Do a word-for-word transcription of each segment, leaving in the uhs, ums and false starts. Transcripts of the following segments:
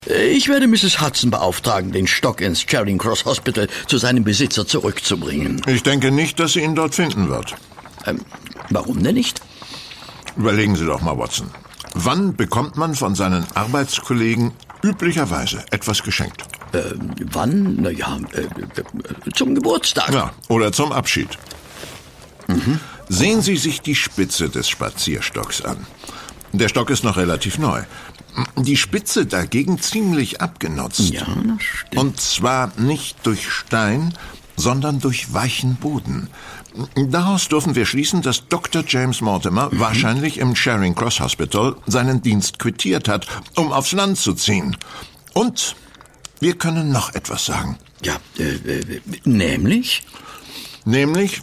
Ich werde Misses Hudson beauftragen, den Stock ins Charing Cross Hospital zu seinem Besitzer zurückzubringen. Ich denke nicht, dass sie ihn dort finden wird. Ähm, warum denn nicht? Überlegen Sie doch mal, Watson. Wann bekommt man von seinen Arbeitskollegen üblicherweise etwas geschenkt? Äh, wann? Na ja, äh, äh, zum Geburtstag. Ja, oder zum Abschied. Mhm. Sehen Sie sich die Spitze des Spazierstocks an. Der Stock ist noch relativ neu. Die Spitze dagegen ziemlich abgenutzt. Ja, das stimmt. Und zwar nicht durch Stein, sondern durch weichen Boden. Daraus dürfen wir schließen, dass Doktor James Mortimer mhm. wahrscheinlich im Charing Cross Hospital seinen Dienst quittiert hat, um aufs Land zu ziehen. Und wir können noch etwas sagen. Ja, äh, äh, nämlich? Nämlich,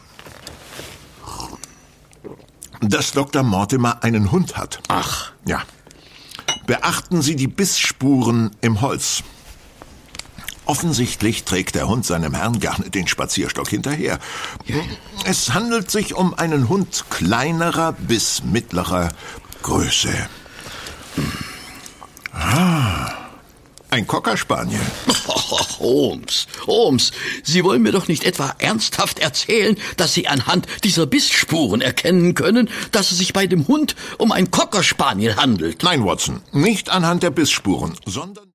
dass Doktor Mortimer einen Hund hat. Ach. Ja. Beachten Sie die Bissspuren im Holz. Offensichtlich trägt der Hund seinem Herrn gerne den Spazierstock hinterher. Es handelt sich um einen Hund kleinerer bis mittlerer Größe. Ah, ein Cocker Spaniel. Oh, Holmes, Holmes, Sie wollen mir doch nicht etwa ernsthaft erzählen, dass Sie anhand dieser Bissspuren erkennen können, dass es sich bei dem Hund um ein Cocker Spaniel handelt? Nein, Watson, nicht anhand der Bissspuren, sondern